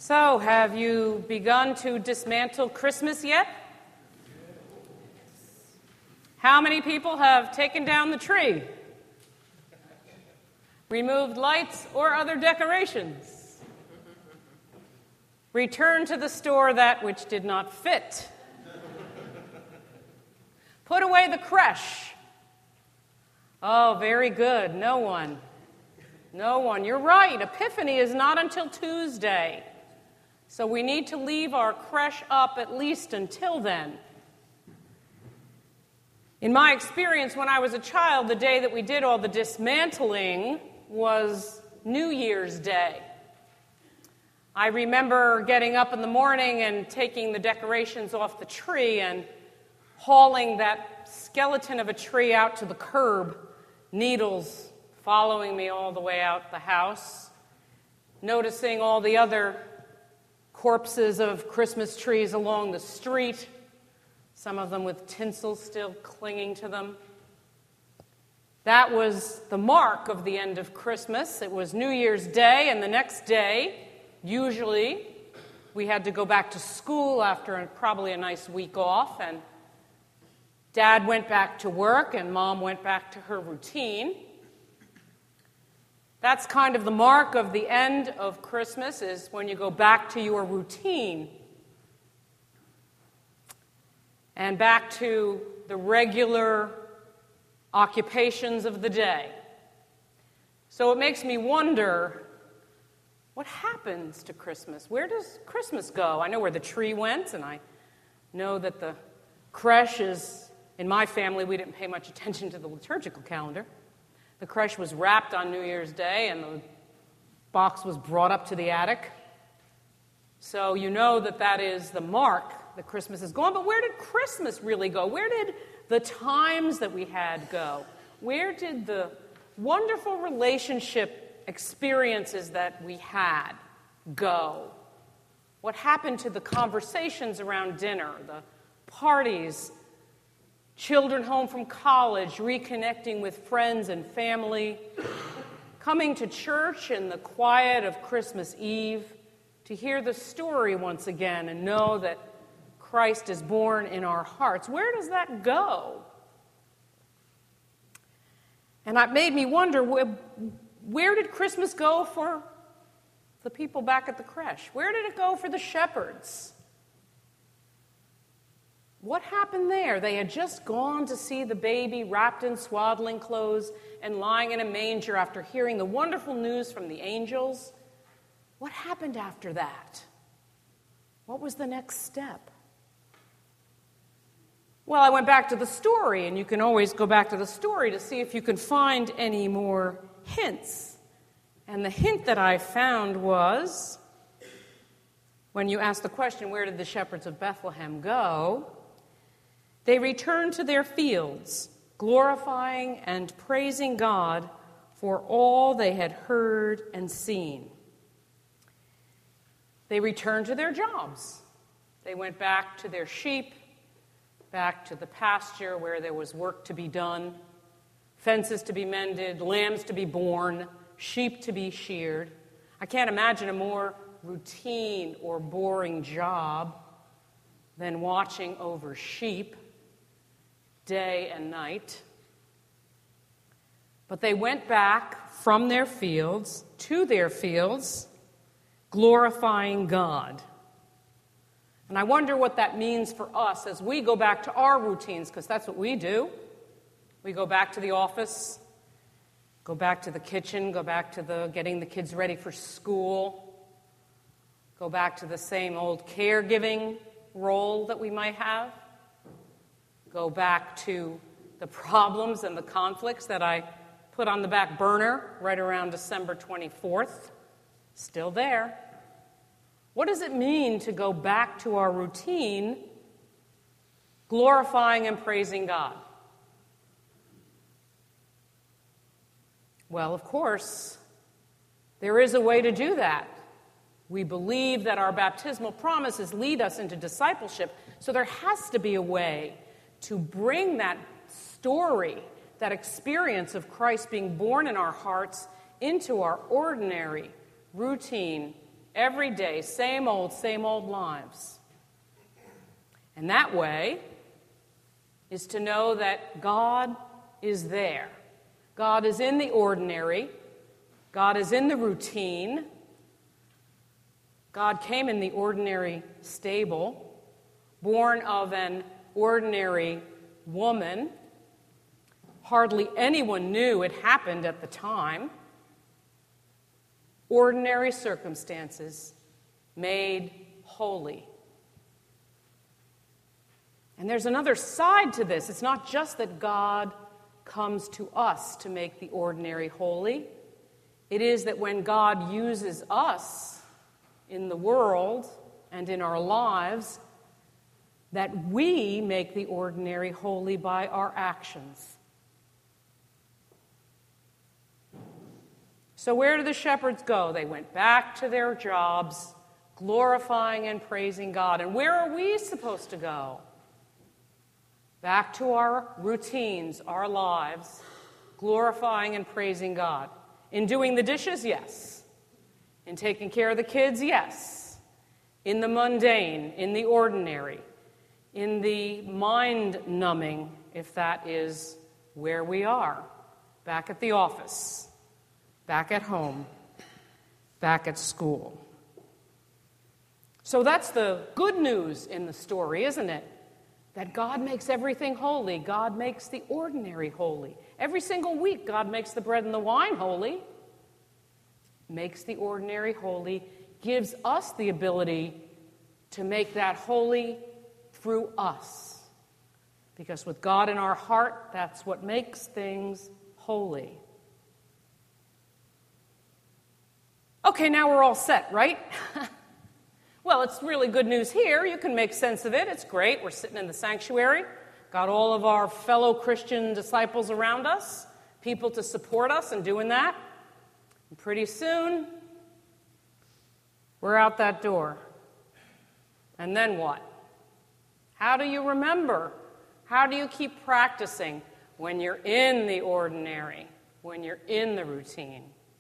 So, have you begun to dismantle Christmas yet? How many people have taken down the tree? Removed lights or other decorations? Returned to the store that which did not fit? Put away the creche? Oh, very good. No one. No one. You're right. Epiphany is not until Tuesday. So we need to leave our creche up at least until then. In my experience, when I was a child, the day that we did all the dismantling was New Year's Day. I remember getting up in the morning and taking the decorations off the tree and hauling that skeleton of a tree out to the curb, needles following me all the way out the house, noticing all the other corpses of Christmas trees along the street, some of them with tinsel still clinging to them. That was the mark of the end of Christmas. It was New Year's Day, and the next day, usually, we had to go back to school after probably a nice week off, and Dad went back to work, and Mom went back to her routine. That's kind of the mark of the end of Christmas, is when you go back to your routine and back to the regular occupations of the day. So it makes me wonder, what happens to Christmas? Where does Christmas go? I know where the tree went, and I know that the creche is, in my family, we didn't pay much attention to the liturgical calendar. The creche was wrapped on New Year's Day, and the box was brought up to the attic. So you know that that is the mark that Christmas is gone. But where did Christmas really go? Where did the times that we had go? Where did the wonderful relationship experiences that we had go? What happened to the conversations around dinner, the parties, children home from college, reconnecting with friends and family, coming to church in the quiet of Christmas Eve to hear the story once again and know that Christ is born in our hearts? Where does that go? And it made me wonder, where did Christmas go for the people back at the creche? Where did it go for the shepherds? What happened there? They had just gone to see the baby wrapped in swaddling clothes and lying in a manger after hearing the wonderful news from the angels. What happened after that? What was the next step? Well, I went back to the story, and you can always go back to the story to see if you can find any more hints. And the hint that I found was, when you ask the question, where did the shepherds of Bethlehem go? They returned to their fields, glorifying and praising God for all they had heard and seen. They returned to their jobs. They went back to their sheep, back to the pasture where there was work to be done, fences to be mended, lambs to be born, sheep to be sheared. I can't imagine a more routine or boring job than watching over sheep day and night. But they went back from their fields to their fields, glorifying God. And I wonder what that means for us as we go back to our routines, because that's what we do. We go back to the office, go back to the kitchen, go back to getting the kids ready for school, go back to the same old caregiving role that we might have, go back to the problems and the conflicts that I put on the back burner right around December 24th. Still there. What does it mean to go back to our routine, glorifying and praising God? Well, of course, there is a way to do that. We believe that our baptismal promises lead us into discipleship, so there has to be a way to bring that story, that experience of Christ being born in our hearts, into our ordinary, routine, every day, same old lives. And that way is to know that God is there. God is in the ordinary. God is in the routine. God came in the ordinary stable, born of an ordinary woman. Hardly anyone knew it happened at the time. Ordinary circumstances made holy. And there's another side to this. It's not just that God comes to us to make the ordinary holy. It is that when God uses us in the world and in our lives, that we make the ordinary holy by our actions. So where did the shepherds go? They went back to their jobs, glorifying and praising God. And where are we supposed to go? Back to our routines, our lives, glorifying and praising God. In doing the dishes, yes. In taking care of the kids, yes. In the mundane, in the ordinary, in the mind-numbing, if that is where we are. Back at the office, back at home, back at school. So that's the good news in the story, isn't it? That God makes everything holy. God makes the ordinary holy. Every single week, God makes the bread and the wine holy, makes the ordinary holy, gives us the ability to make that holy through us. Because with God in our heart, that's what makes things holy. Okay, now we're all set, right? Well, it's really good news here. You can make sense of it. It's great. We're sitting in the sanctuary. Got all of our fellow Christian disciples around us, people to support us in doing that. And pretty soon, we're out that door. And then what? How do you remember? How do you keep practicing when you're in the ordinary, when you're in the routine?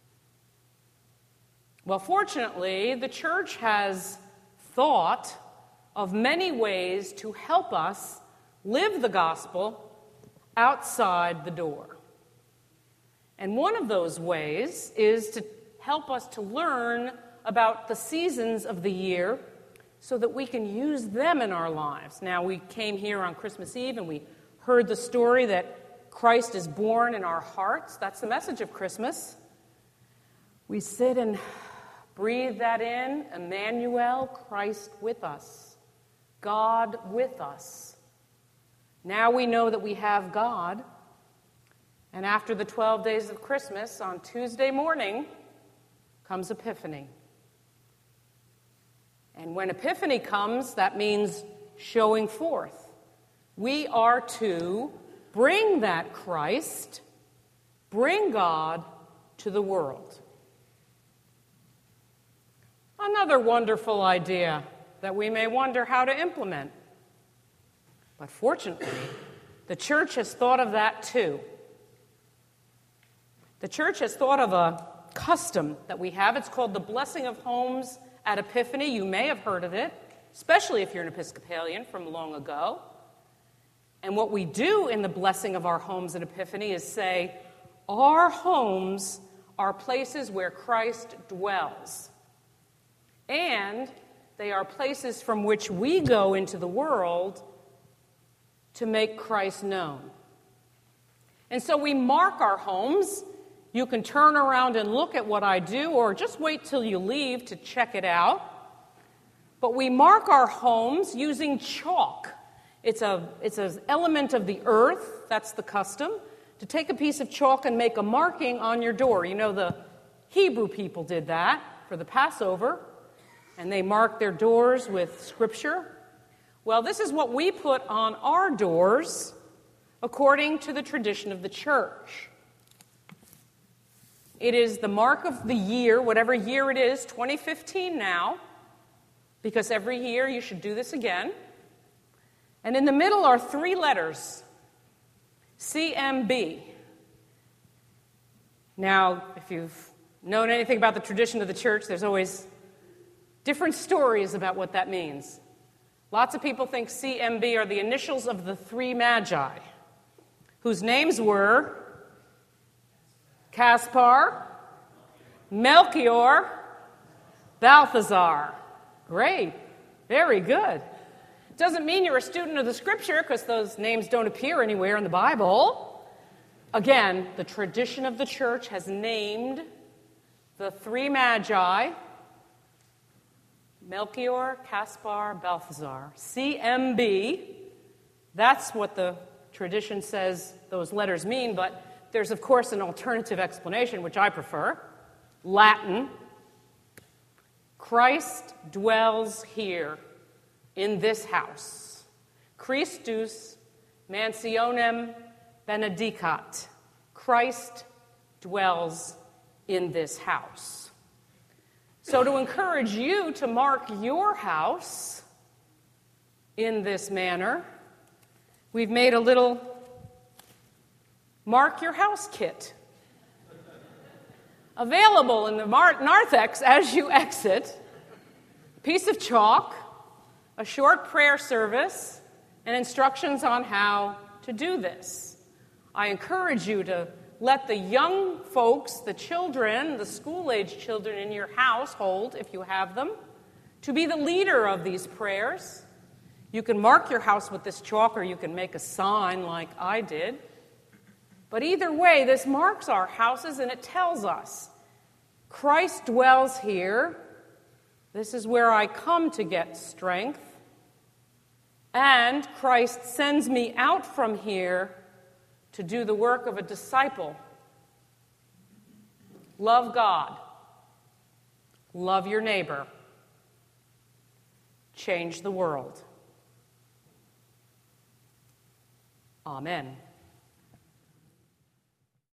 Well, fortunately, the church has thought of many ways to help us live the gospel outside the door. And one of those ways is to help us to learn about the seasons of the year so that we can use them in our lives. Now, we came here on Christmas Eve and we heard the story that Christ is born in our hearts. That's the message of Christmas. We sit and breathe that in. Emmanuel, Christ with us. God with us. Now we know that we have God. And after the 12 days of Christmas, on Tuesday morning, comes Epiphany. And when Epiphany comes, that means showing forth. We are to bring that Christ, bring God to the world. Another wonderful idea that we may wonder how to implement. But fortunately, the church has thought of that too. The church has thought of a custom that we have. It's called the Blessing of Homes at Epiphany. You may have heard of it, especially if you're an Episcopalian from long ago. And what we do in the blessing of our homes at Epiphany is say, our homes are places where Christ dwells. And they are places from which we go into the world to make Christ known. And so we mark our homes. You can turn around and look at what I do, or just wait till you leave to check it out. But we mark our homes using chalk. It's an element of the earth, that's the custom, to take a piece of chalk and make a marking on your door. You know, the Hebrew people did that for the Passover. And they marked their doors with Scripture. Well, this is what we put on our doors according to the tradition of the church. It is the mark of the year, whatever year it is, 2015 now, because every year you should do this again. And in the middle are 3 letters, CMB. Now, if you've known anything about the tradition of the church, there's always Different stories about what that means. Lots of people think CMB are the initials of the three magi, whose names were Caspar, Melchior, Balthazar. Great. Very good. It doesn't mean you're a student of the Scripture because those names don't appear anywhere in the Bible. Again, the tradition of the church has named the three magi, Melchior, Caspar, Balthazar. CMB, that's what the tradition says those letters mean, but there's, of course, an alternative explanation, which I prefer. Latin. Christ dwells here in this house. Christus mansionem benedicat. Christ dwells in this house. So to encourage you to mark your house in this manner, we've made a little Mark Your House kit available in the narthex as you exit. A piece of chalk, a short prayer service, and instructions on how to do this. I encourage you to let the young folks, the children, the school-age children in your household, if you have them, to be the leader of these prayers. You can mark your house with this chalk, or you can make a sign like I did. But either way, this marks our houses, and it tells us, Christ dwells here. This is where I come to get strength. And Christ sends me out from here to do the work of a disciple. Love God. Love your neighbor. Change the world. Amen.